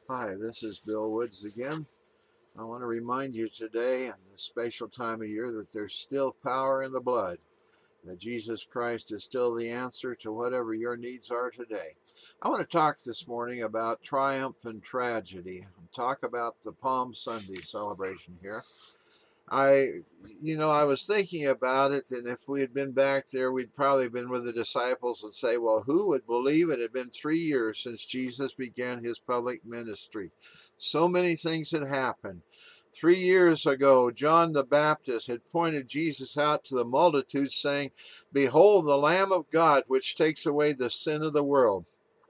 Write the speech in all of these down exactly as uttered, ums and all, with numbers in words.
Hi, this is Bill Woods again. I want to remind you today, in this special time of year, that there's still power in the blood, that Jesus Christ is still the answer to whatever your needs are today. I want to talk this morning about triumph and tragedy, talk about the Palm Sunday celebration here. I, you know, I was thinking about it, and if we had been back there, we'd probably been with the disciples and say, well, who would believe it had been three years since Jesus began his public ministry? So many things had happened. Three years ago, John the Baptist had pointed Jesus out to the multitudes, saying, behold, the Lamb of God, which takes away the sin of the world.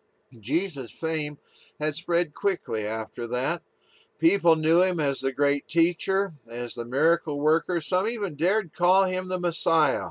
Jesus' fame had spread quickly after that. People knew him as the great teacher, as the miracle worker. Some even dared call him the Messiah.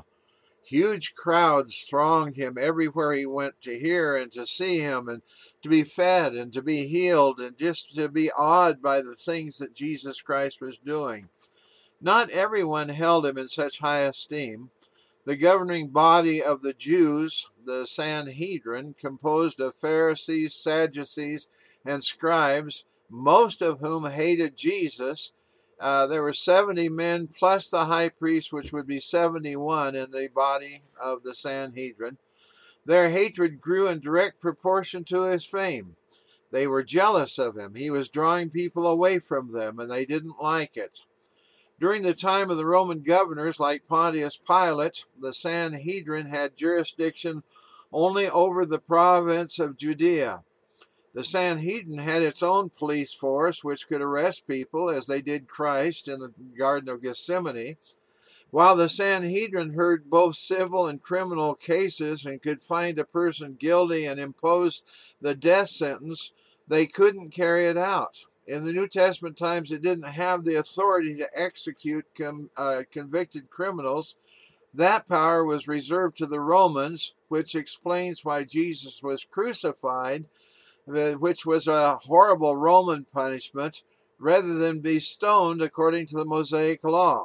Huge crowds thronged him everywhere he went to hear and to see him and to be fed and to be healed and just to be awed by the things that Jesus Christ was doing. Not everyone held him in such high esteem. The governing body of the Jews, the Sanhedrin, composed of Pharisees, Sadducees, and scribes, most of whom hated Jesus. Uh, there were seventy men plus the high priest, which would be seventy-one in the body of the Sanhedrin. Their hatred grew in direct proportion to his fame. They were jealous of him. He was drawing people away from them, and they didn't like it. During the time of the Roman governors like Pontius Pilate, the Sanhedrin had jurisdiction only over the province of Judea. The Sanhedrin had its own police force, which could arrest people as they did Christ in the Garden of Gethsemane. While the Sanhedrin heard both civil and criminal cases and could find a person guilty and impose the death sentence, they couldn't carry it out. In the New Testament times, it didn't have the authority to execute com, uh, convicted criminals. That power was reserved to the Romans, which explains why Jesus was crucified, which was a horrible Roman punishment, rather than be stoned according to the Mosaic law.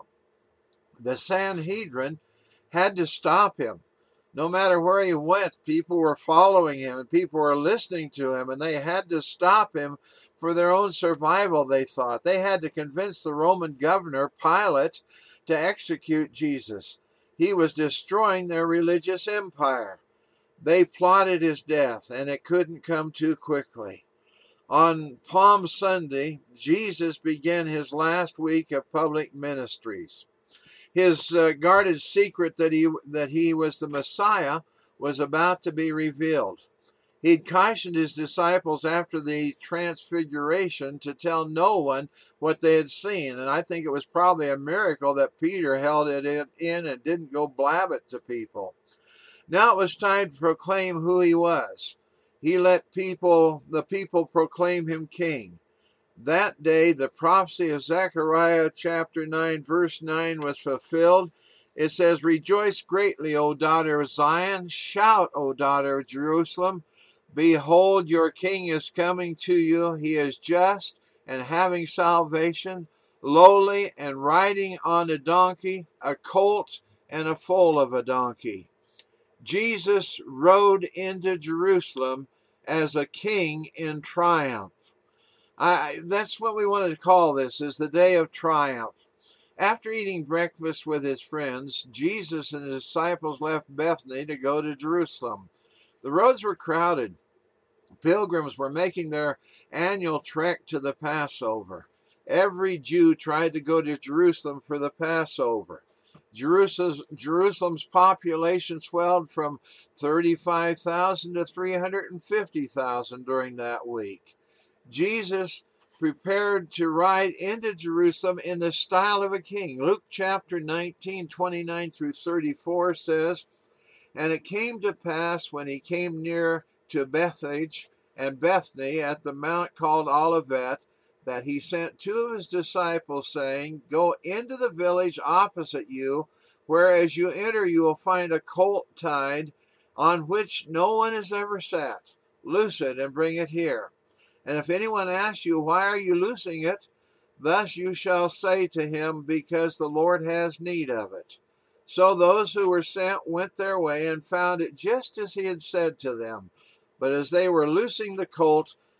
The Sanhedrin had to stop him. No matter where he went, people were following him and people were listening to him, and they had to stop him for their own survival, they thought. They had to convince the Roman governor, Pilate, to execute Jesus. He was destroying their religious empire. They plotted his death, and it couldn't come too quickly. On Palm Sunday, Jesus began his last week of public ministries. His uh, guarded secret that he that he was the Messiah was about to be revealed. He'd cautioned his disciples after the transfiguration to tell no one what they had seen, and I think it was probably a miracle that Peter held it in and didn't go blab it to people. Now it was time to proclaim who he was. He let people, the people proclaim him king. That day, the prophecy of Zechariah chapter nine, verse nine was fulfilled. It says, rejoice greatly, O daughter of Zion. Shout, O daughter of Jerusalem. Behold, your king is coming to you. He is just and having salvation, lowly and riding on a donkey, a colt and a foal of a donkey. Jesus rode into Jerusalem as a king in triumph. I, that's what we wanted to call this, is the day of triumph. After eating breakfast with his friends, Jesus and his disciples left Bethany to go to Jerusalem. The roads were crowded. Pilgrims were making their annual trek to the Passover. Every Jew tried to go to Jerusalem for the Passover. Jerusalem's, Jerusalem's population swelled from thirty-five thousand to three hundred fifty thousand during that week. Jesus prepared to ride into Jerusalem in the style of a king. Luke chapter nineteen, twenty-nine through thirty-four says, and it came to pass when he came near to Bethphage and Bethany at the mount called Olivet, that he sent two of his disciples, saying, go into the village opposite you, where as you enter you will find a colt tied, on which no one has ever sat. Loose it and bring it here. And if anyone asks you, why are you loosing it? Thus you shall say to him, because the Lord has need of it. So those who were sent went their way and found it just as he had said to them. But as they were loosing the colt,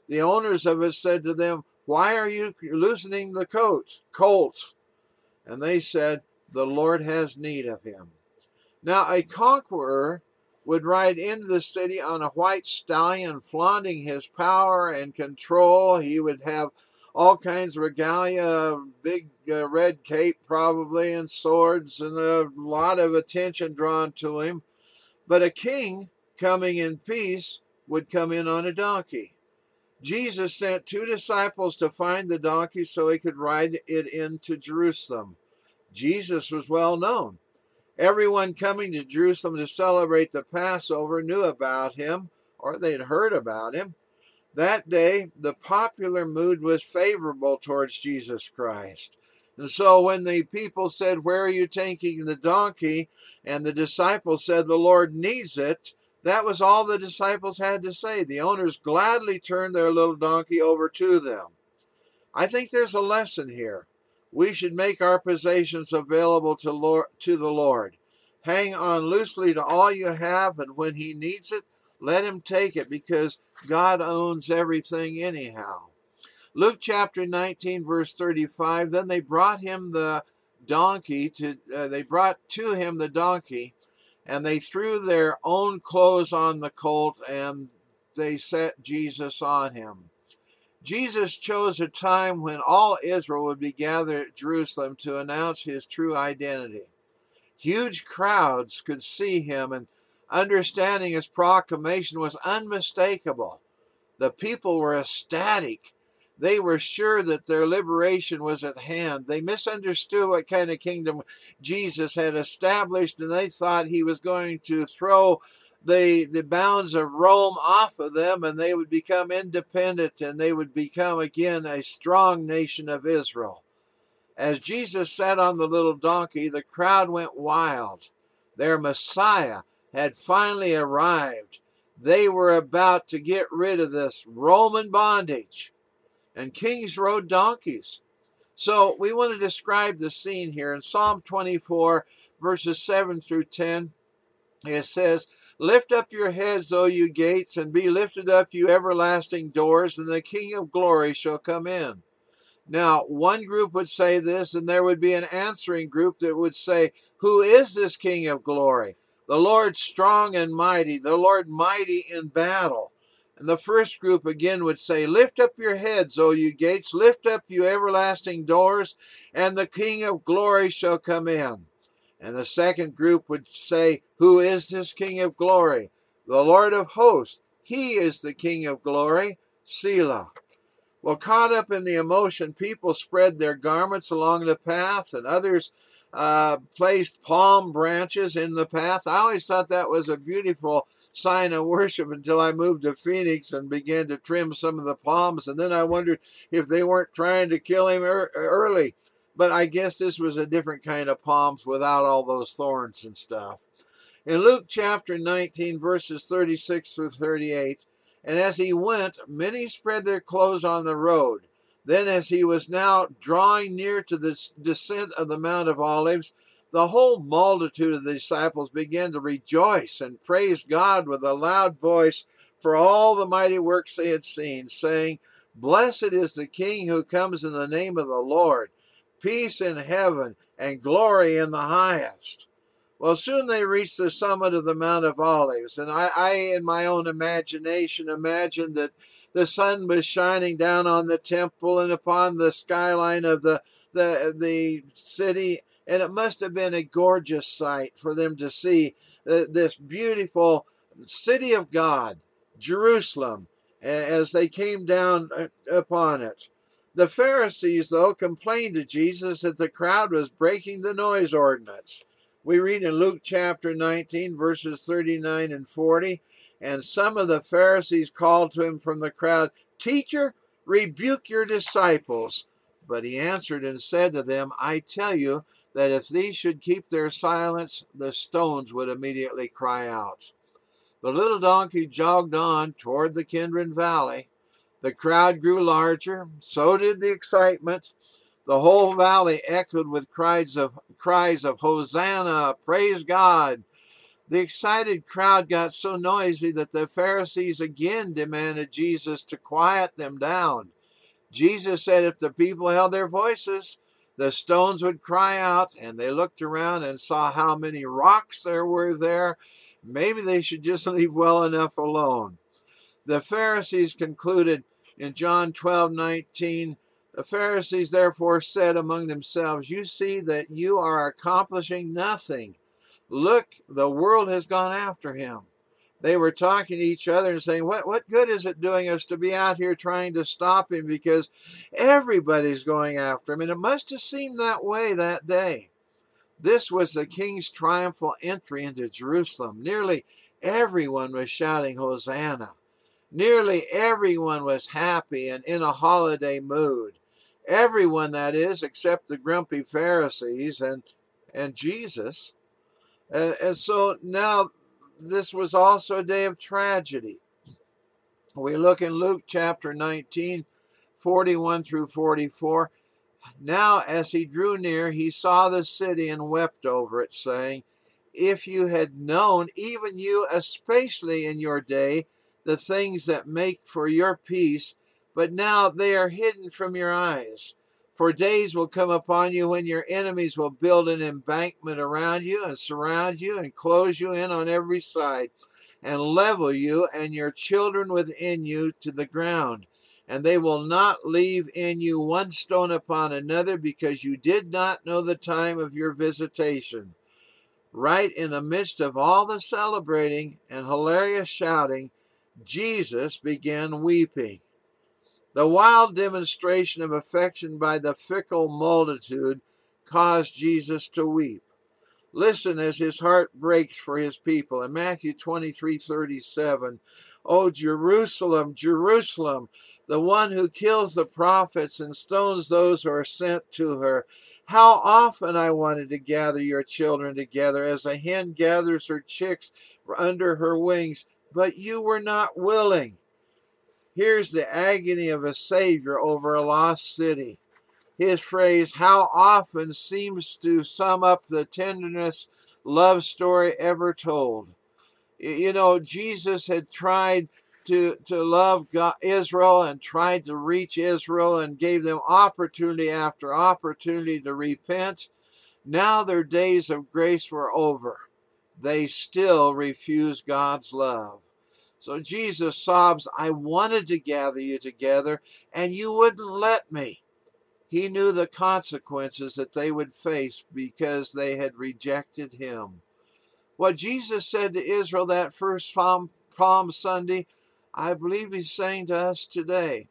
The owners of it said to them, "Why are you loosening the colt? colt?" And they said, "The Lord has need of him." Now a conqueror would ride into the city on a white stallion, flaunting his power and control. He would have all kinds of regalia, big uh, red cape probably, and swords, and a lot of attention drawn to him. But a king coming in peace would come in on a donkey. Jesus sent two disciples to find the donkey so he could ride it into Jerusalem. Jesus was well known. Everyone coming to Jerusalem to celebrate the Passover knew about him, or they'd heard about him. That day, the popular mood was favorable towards Jesus Christ. And so when the people said, "Where are you taking the donkey?" and the disciples said, "The Lord needs it," that was all the disciples had to say. The owners gladly turned their little donkey over to them. I think there's a lesson here. We should make our possessions available to, Lord, to the Lord. Hang on loosely to all you have, and when he needs it, let him take it, because God owns everything anyhow. Luke chapter nineteen, verse thirty-five, then they brought him the donkey, to uh, they brought to him the donkey, and they threw their own clothes on the colt, and they set Jesus on him. Jesus chose a time when all Israel would be gathered at Jerusalem to announce his true identity. Huge crowds could see him, and understanding his proclamation was unmistakable. The people were ecstatic. They were sure that their liberation was at hand. They misunderstood what kind of kingdom Jesus had established, and they thought he was going to throw the, the bounds of Rome off of them, and they would become independent, and they would become again a strong nation of Israel. As Jesus sat on the little donkey, the crowd went wild. Their Messiah had finally arrived. They were about to get rid of this Roman bondage. And kings rode donkeys. So we want to describe the scene here. In Psalm twenty-four, verses seven through ten, it says, "Lift up your heads, O you gates, and be lifted up, you everlasting doors, and the King of glory shall come in." Now, one group would say this, and there would be an answering group that would say, "Who is this King of glory? The Lord strong and mighty, the Lord mighty in battle." And the first group again would say, "Lift up your heads, O you gates, lift up, you everlasting doors, and the King of glory shall come in." And the second group would say, "Who is this King of glory? The Lord of hosts, he is the King of glory, Selah." Well, caught up in the emotion, people spread their garments along the path, and others uh, placed palm branches in the path. I always thought that was a beautiful sign of worship until I moved to Phoenix and began to trim some of the palms, and then I wondered if they weren't trying to kill him er- early. But I guess this was a different kind of palms without all those thorns and stuff. In Luke chapter nineteen, verses thirty-six through thirty-eight, "And as he went, many spread their clothes on the road. Then as he was now drawing near to the descent of the Mount of Olives, the whole multitude of the disciples began to rejoice and praise God with a loud voice for all the mighty works they had seen, saying, 'Blessed is the King who comes in the name of the Lord. Peace in heaven and glory in the highest.'" Well, soon they reached the summit of the Mount of Olives, and I, I in my own imagination, imagined that the sun was shining down on the temple and upon the skyline of the, the, the city, and it must have been a gorgeous sight for them to see uh, this beautiful city of God, Jerusalem, as they came down upon it. The Pharisees, though, complained to Jesus that the crowd was breaking the noise ordinance. We read in Luke chapter nineteen, verses thirty-nine and forty, "And some of the Pharisees called to him from the crowd, 'Teacher, rebuke your disciples.' But he answered and said to them, 'I tell you that if these should keep their silence, the stones would immediately cry out.'" The little donkey jogged on toward the Kidron Valley. The crowd grew larger, so did the excitement. The whole valley echoed with cries of cries of "Hosanna, praise God." The excited crowd got so noisy that the Pharisees again demanded Jesus to quiet them down. Jesus said if the people held their voices, the stones would cry out, and they looked around and saw how many rocks there were there. Maybe they should just leave well enough alone. The Pharisees concluded in John twelve nineteen, the Pharisees therefore said among themselves, you see that you are accomplishing nothing. Look, the world has gone after him. They were talking to each other and saying, what, what good is it doing us to be out here trying to stop him, because everybody's going after him? And it must have seemed that way that day. This was the king's triumphal entry into Jerusalem. Nearly everyone was shouting Hosanna. Nearly everyone was happy and in a holiday mood. Everyone, that is, except the grumpy Pharisees and, and Jesus. Uh, and so now this was also a day of tragedy. We look in Luke chapter nineteen, forty-one through forty-four. Now as he drew near, he saw the city and wept over it, saying, if you had known, even you especially in your day, the things that make for your peace, but now they are hidden from your eyes. For days will come upon you when your enemies will build an embankment around you and surround you and close you in on every side and level you and your children within you to the ground. And they will not leave in you one stone upon another, because you did not know the time of your visitation. Right in the midst of all the celebrating and hilarious shouting, Jesus began weeping. The wild demonstration of affection by the fickle multitude caused Jesus to weep. Listen as his heart breaks for his people. In Matthew twenty-three thirty-seven, O Jerusalem, Jerusalem, the one who kills the prophets and stones those who are sent to her. How often I wanted to gather your children together as a hen gathers her chicks under her wings, but you were not willing. Here's the agony of a Savior over a lost city. His phrase, how often, seems to sum up the tenderest love story ever told. You know, Jesus had tried to, to love God, Israel, and tried to reach Israel and gave them opportunity after opportunity to repent. Now their days of grace were over. They still refused God's love. So Jesus sobs, I wanted to gather you together, and you wouldn't let me. He knew the consequences that they would face because they had rejected him. What Jesus said to Israel that first Palm, Palm Sunday, I believe he's saying to us today.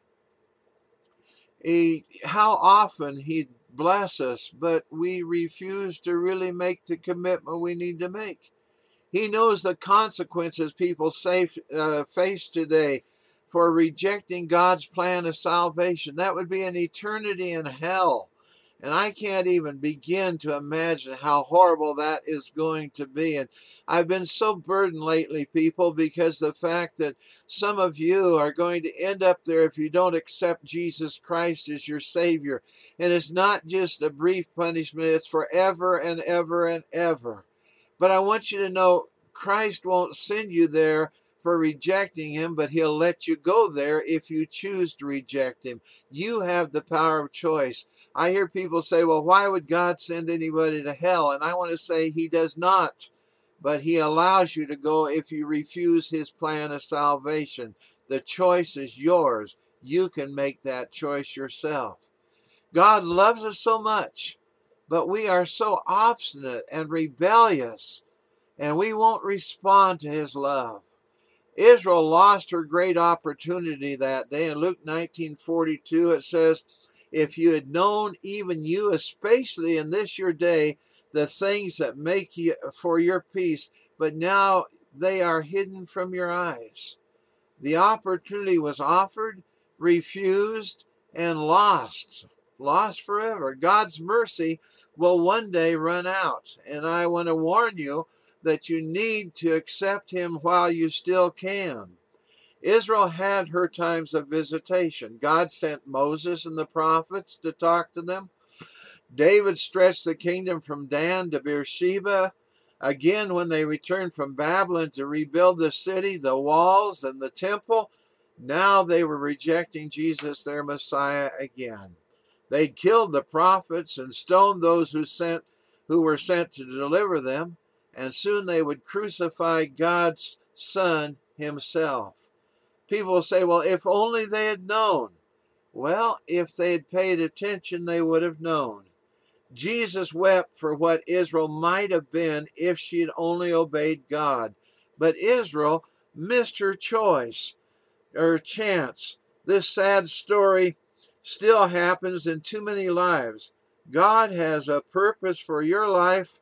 He, how often he'd bless us, but we refuse to really make the commitment we need to make. He knows the consequences people say, uh, face today for rejecting God's plan of salvation. That would be an eternity in hell. And I can't even begin to imagine how horrible that is going to be. And I've been so burdened lately, people, because the fact that some of you are going to end up there if you don't accept Jesus Christ as your Savior. And it's not just a brief punishment, it's forever and ever and ever. But I want you to know, Christ won't send you there for rejecting him, but he'll let you go there if you choose to reject him. You have the power of choice. I hear people say, well, why would God send anybody to hell? And I want to say he does not, but he allows you to go if you refuse his plan of salvation. The choice is yours. You can make that choice yourself. God loves us so much, but we are so obstinate and rebellious, and we won't respond to his love. Israel lost her great opportunity that day. In Luke nineteen forty-two, it says, if you had known, even you, especially in this your day, the things that make you for your peace, but now they are hidden from your eyes. The opportunity was offered, refused, and lost. Lost forever. God's mercy will one day run out. And I want to warn you that you need to accept him while you still can. Israel had her times of visitation. God sent Moses and the prophets to talk to them. David stretched the kingdom from Dan to Beersheba. Again, when they returned from Babylon to rebuild the city, the walls, and the temple, now they were rejecting Jesus, their Messiah, again. They'd killed the prophets and stoned those who sent who were sent to deliver them, and soon they would crucify God's Son himself. People will say, well, if only they had known. Well, if they had paid attention, they would have known. Jesus wept for what Israel might have been if she had only obeyed God. But Israel missed her choice, or chance. This sad story still happens in too many lives. God has a purpose for your life,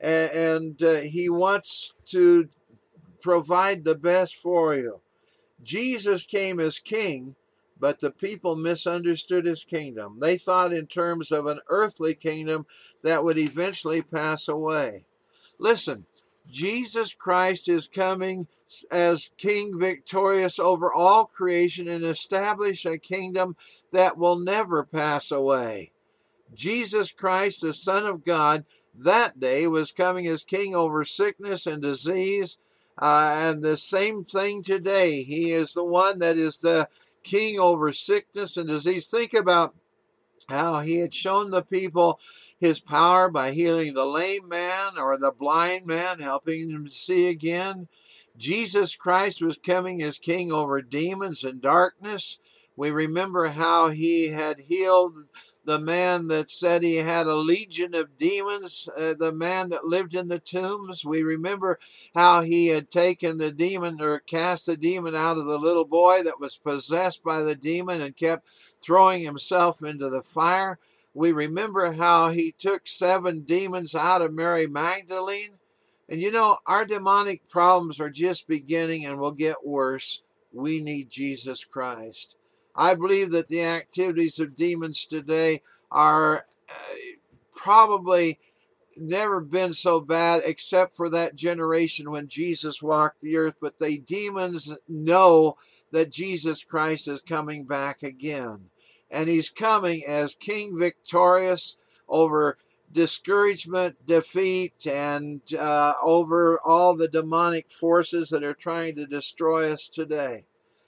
and uh, he wants to provide the best for you. Jesus came as king, but the people misunderstood his kingdom. They thought in terms of an earthly kingdom that would eventually pass away. Listen, Jesus Christ is coming as King victorious over all creation and establish a kingdom that will never pass away. Jesus Christ, the Son of God, that day was coming as king over sickness and disease. Uh, and the same thing today. He is the one that is the king over sickness and disease. Think about how he had shown the people his power by healing the lame man or the blind man, helping him to see again. Jesus Christ was coming as king over demons and darkness. We remember how he had healed the man that said he had a legion of demons, uh, the man that lived in the tombs. We remember how he had taken the demon or cast the demon out of the little boy that was possessed by the demon and kept throwing himself into the fire. We remember how he took seven demons out of Mary Magdalene. And you know, our demonic problems are just beginning and will get worse. We need Jesus Christ. I believe that the activities of demons today are uh, probably never been so bad except for that generation when Jesus walked the earth. But the demons know that Jesus Christ is coming back again. And he's coming as King victorious over discouragement, defeat, and uh, over all the demonic forces that are trying to destroy us today.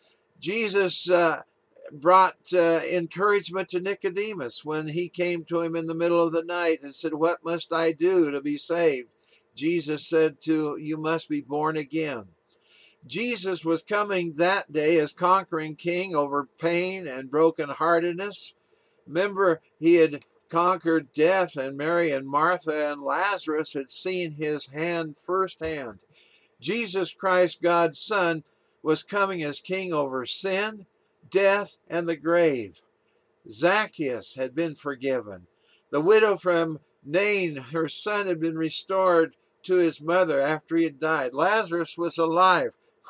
Jesus uh, brought uh, encouragement to Nicodemus when he came to him in the middle of the night and said, "What must I do to be saved?" Jesus said to, "You must be born again." Jesus was coming that day as conquering king over pain and brokenheartedness. Remember, he had conquered death, and Mary and Martha and Lazarus had seen his hand firsthand. Jesus Christ, God's Son, was coming as king over sin, death, and the grave. Zacchaeus had been forgiven. The widow from Nain, her son had been restored to his mother after he had died. Lazarus was alive.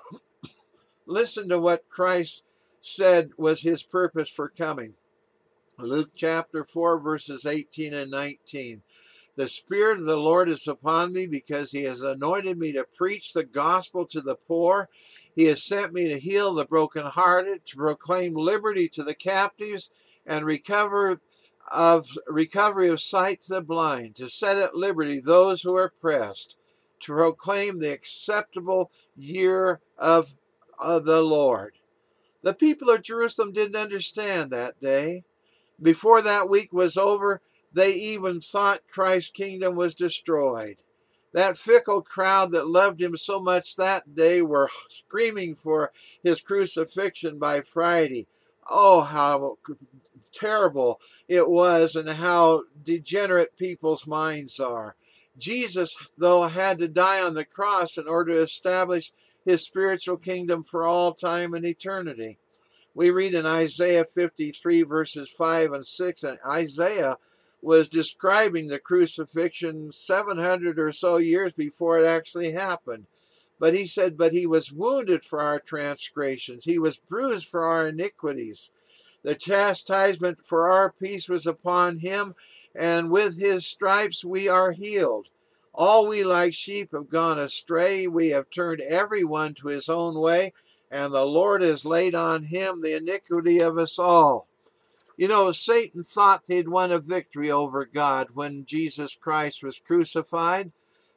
Listen to what Christ said was his purpose for coming. Luke chapter four, verses eighteen and nineteen. The Spirit of the Lord is upon me because he has anointed me to preach the gospel to the poor. He has sent me to heal the brokenhearted, to proclaim liberty to the captives, and recover of recovery of sight to the blind, to set at liberty those who are oppressed, to proclaim the acceptable year of, of the Lord. The people of Jerusalem didn't understand that day. Before that week was over, they even thought Christ's kingdom was destroyed. That fickle crowd that loved him so much that day were screaming for his crucifixion by Friday. Oh, how terrible it was and how degenerate people's minds are. Jesus, though, had to die on the cross in order to establish his spiritual kingdom for all time and eternity. We read in Isaiah fifty-three, verses five and six, and Isaiah was describing the crucifixion seven hundred or so years before it actually happened. But he said, "But he was wounded for our transgressions. He was bruised for our iniquities. The chastisement for our peace was upon him, and with his stripes we are healed. All we like sheep have gone astray. We have turned every one to his own way, and the Lord has laid on him the iniquity of us all." You know, Satan thought they'd won a victory over God when Jesus Christ was crucified,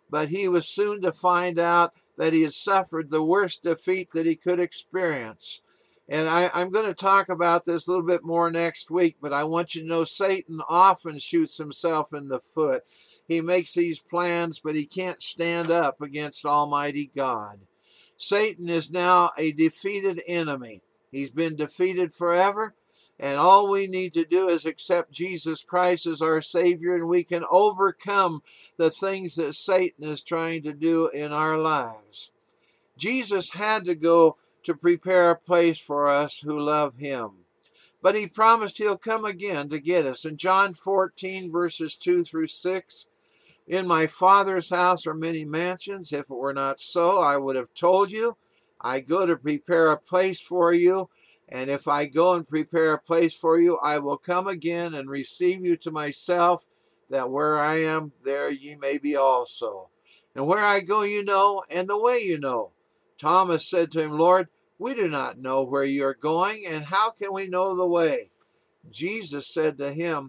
but he was soon to find out that he had suffered the worst defeat that he could experience. And I, I'm going to talk about this a little bit more next week, but I want you to know Satan often shoots himself in the foot. He makes these plans, but he can't stand up against Almighty God. Satan is now a defeated enemy. He's been defeated forever, and all we need to do is accept Jesus Christ as our Savior, and we can overcome the things that Satan is trying to do in our lives. Jesus had to go to prepare a place for us who love him. But he promised he'll come again to get us. In John fourteen, verses two through six, in my Father's house are many mansions. If it were not so, I would have told you. I go to prepare a place for you. And if I go and prepare a place for you, I will come again and receive you to myself, that where I am, there ye may be also. And where I go you know, and the way you know. Thomas said to him, Lord, we do not know where you are going, and how can we know the way? Jesus said to him,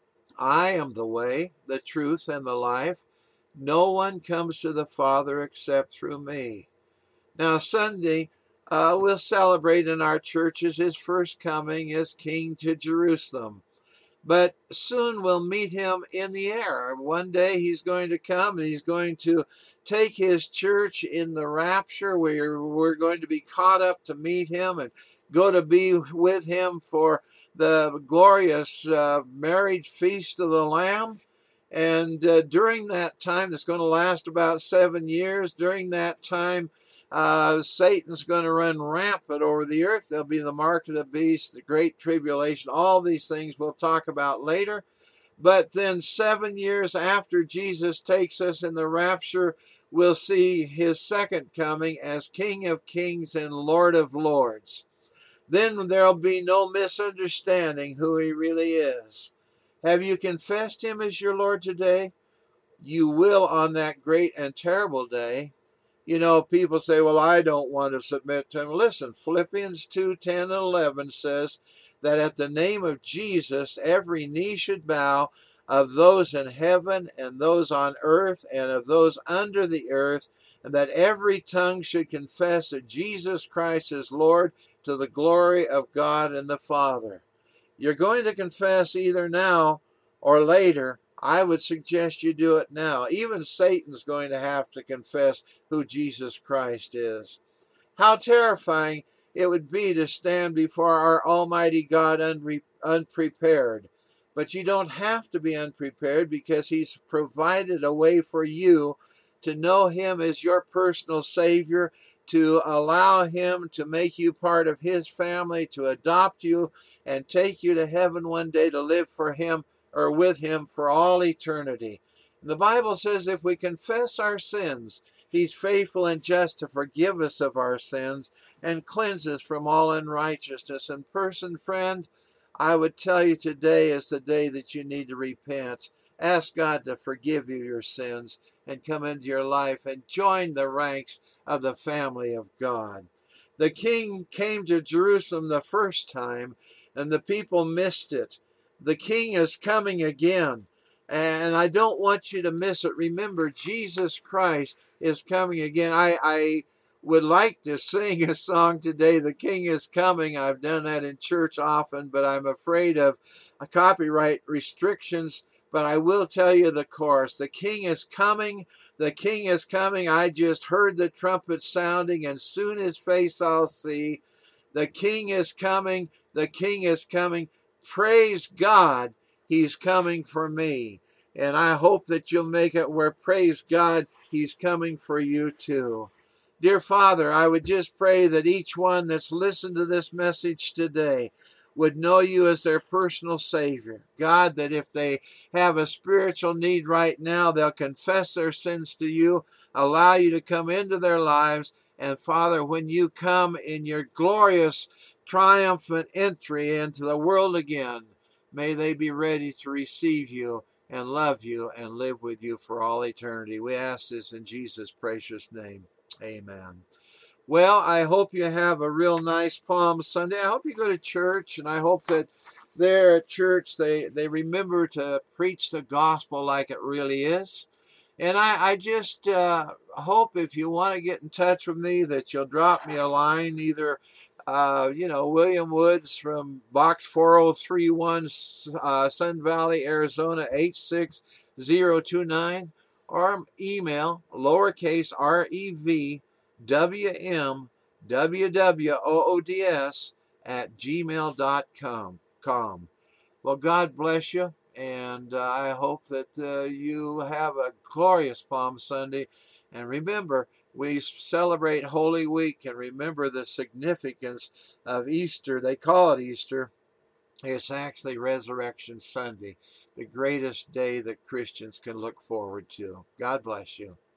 I am the way, the truth, and the life. No one comes to the Father except through me. Now, Sunday, uh, we'll celebrate in our churches his first coming as King to Jerusalem. But soon we'll meet him in the air. One day he's going to come and he's going to take his church in the rapture, where we're going to be caught up to meet him and go to be with him for the glorious uh, marriage feast of the Lamb. And uh, during that time, that's going to last about seven years, during that time, Uh, Satan's going to run rampant over the earth. There'll be the mark of the beast, the great tribulation, all these things we'll talk about later. But then seven years after Jesus takes us in the rapture, we'll see his second coming as King of Kings and Lord of Lords. Then there'll be no misunderstanding who he really is. Have you confessed him as your Lord today? You will on that great and terrible day. You know, people say, well, I don't want to submit to him. Listen, Philippians two, ten, and eleven says that at the name of Jesus, every knee should bow, of those in heaven and those on earth and of those under the earth, and that every tongue should confess that Jesus Christ is Lord, to the glory of God and the Father. You're going to confess either now or later. I would suggest you do it now. Even Satan's going to have to confess who Jesus Christ is. How terrifying it would be to stand before our Almighty God unre- unprepared. But you don't have to be unprepared, because he's provided a way for you to know him as your personal Savior, to allow him to make you part of his family, to adopt you and take you to heaven one day to live for him or with him for all eternity. The Bible says if we confess our sins, he's faithful and just to forgive us of our sins and cleanse us from all unrighteousness. And person, friend, I would tell you today is the day that you need to repent. Ask God to forgive you your sins and come into your life and join the ranks of the family of God. The king came to Jerusalem the first time, and the people missed it. The king is coming again, and I don't want you to miss it. Remember, Jesus Christ is coming again. I, I would like to sing a song today, The King is Coming. I've done that in church often, but I'm afraid of copyright restrictions. But I will tell you the chorus. The King is coming, the King is coming. I just heard the trumpet sounding, and soon his face I'll see. The King is coming, the King is coming. Praise God, he's coming for me. And I hope that you'll make it where, praise God, he's coming for you too. Dear Father, I would just pray that each one that's listened to this message today would know you as their personal Savior. God, that if they have a spiritual need right now, they'll confess their sins to you, allow you to come into their lives. And Father, when you come in your glorious triumphant entry into the world again, may they be ready to receive you and love you and live with you for all eternity. We ask this in Jesus' precious name. Amen. Well, I hope you have a real nice Palm Sunday. I hope you go to church, and I hope that there at church they, they remember to preach the gospel like it really is. And I, I just uh, hope if you want to get in touch with me that you'll drop me a line, either, uh, you know, William Woods from Box four oh three one, uh, Sun Valley, Arizona, eight six zero two nine, or email lowercase r e v w m w w o o d s at gmail dot com. Well, God bless you, and uh, I hope that uh, you have a glorious Palm Sunday. And remember, we celebrate Holy Week, and remember the significance of Easter. They call it Easter. It's actually Resurrection Sunday, the greatest day that Christians can look forward to. God bless you.